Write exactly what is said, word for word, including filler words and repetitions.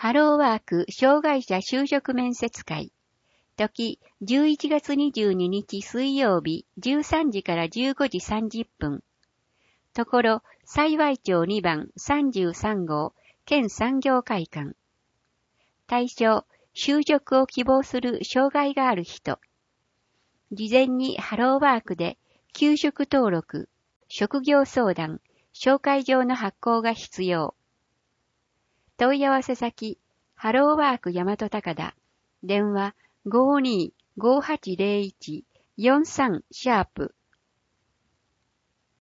ハローワーク障害者就職面接会。時、じゅういちがつにじゅうににち水曜日じゅうさんじからじゅうごじさんじゅっぷん。ところ、幸町にばんさんじゅうさんごう県産業会館。対象、就職を希望する障害がある人。事前にハローワークで求職登録、職業相談、紹介状の発行が必要。問い合わせ先、ハローワーク大和高田、電話 ごーにーごーはちゼロいちよんさんシャープ